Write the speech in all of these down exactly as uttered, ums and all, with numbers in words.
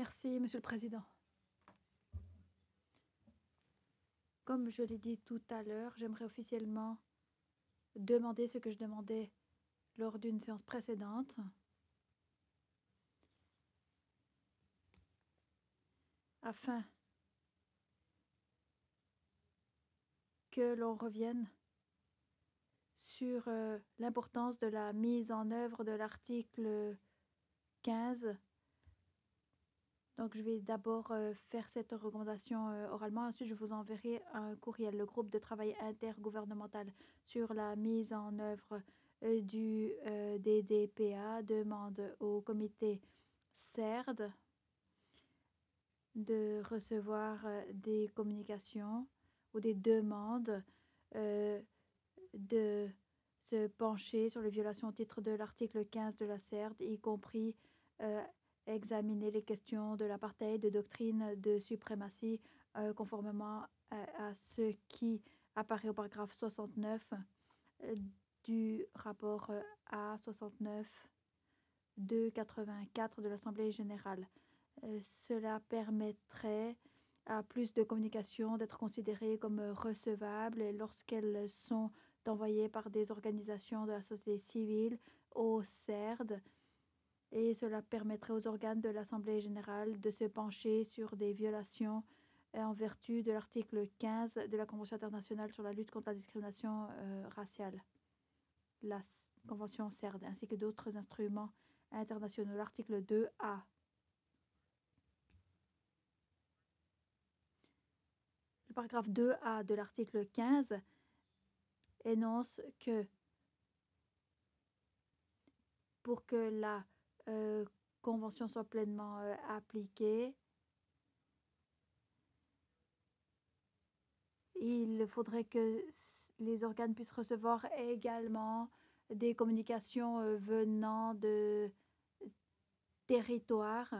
Merci, Monsieur le Président. Comme je l'ai dit tout à l'heure, j'aimerais officiellement demander ce que je demandais lors d'une séance précédente, afin que l'on revienne sur euh, l'importance de la mise en œuvre de l'article quinze. Donc, je vais d'abord euh, faire cette recommandation euh, oralement. Ensuite, je vous enverrai un courriel. Le groupe de travail intergouvernemental sur la mise en œuvre euh, du euh, D D P A demande au comité CERD de recevoir euh, des communications ou des demandes euh, de se pencher sur les violations au titre de l'article quinze de la CERD, y compris euh, examiner les questions de l'apartheid, de doctrine de suprématie, euh, conformément à, à ce qui apparaît au paragraphe soixante-neuf euh, du rapport euh, A soixante-neuf deux cent quatre-vingt-quatre de l'Assemblée générale. Euh, cela permettrait à plus de communications d'être considérées comme recevables lorsqu'elles sont envoyées par des organisations de la société civile au CERD, et cela permettrait aux organes de l'Assemblée générale de se pencher sur des violations en vertu de l'article quinze de la Convention internationale sur la lutte contre la discrimination euh, raciale, la Convention CERD, ainsi que d'autres instruments internationaux. L'article deux A. Le paragraphe deux A de l'article quinze énonce que pour que la euh, convention soit pleinement euh, appliquée, il faudrait que les organes puissent recevoir également des communications euh, venant de territoires.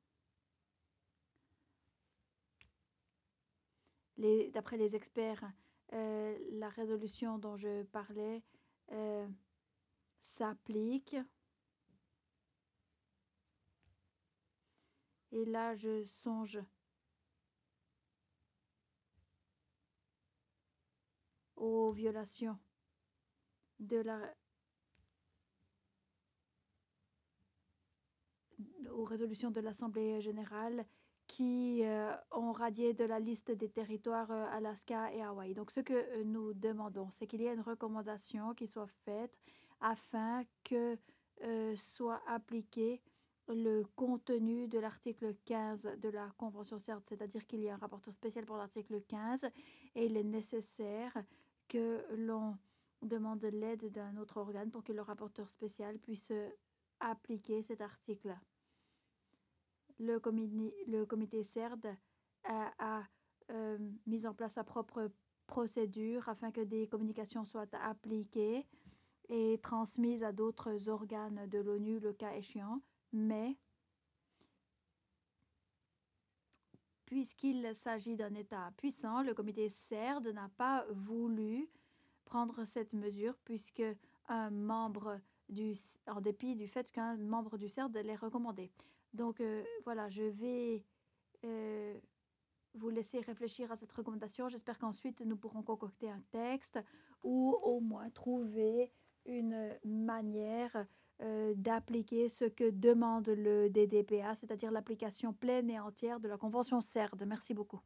Les, d'après les experts, euh, la résolution dont je parlais euh, s'applique. Et là, je songe aux violations de la, aux résolutions de l'Assemblée générale qui euh, ont radié de la liste des territoires euh, Alaska et Hawaï. Donc, ce que euh, nous demandons, c'est qu'il y ait une recommandation qui soit faite afin que euh, soit appliqué le contenu de l'article quinze de la Convention CERD, c'est-à-dire qu'il y a un rapporteur spécial pour l'article quinze et il est nécessaire que l'on demande l'aide d'un autre organe pour que le rapporteur spécial puisse appliquer cet article. Le comité, le comité CERD a, a euh, mis en place sa propre procédure afin que des communications soient appliquées et transmises à d'autres organes de l'ONU le cas échéant, mais puisqu'il s'agit d'un État puissant, le comité CERD n'a pas voulu prendre cette mesure puisque un membre du, en dépit du fait qu'un membre du CERD l'ait recommandé. Donc euh, voilà, je vais euh, vous laisser réfléchir à cette recommandation. J'espère qu'ensuite nous pourrons concocter un texte ou au moins trouver une manière euh, d'appliquer ce que demande le D D P A, c'est-à-dire l'application pleine et entière de la Convention CERD. Merci beaucoup.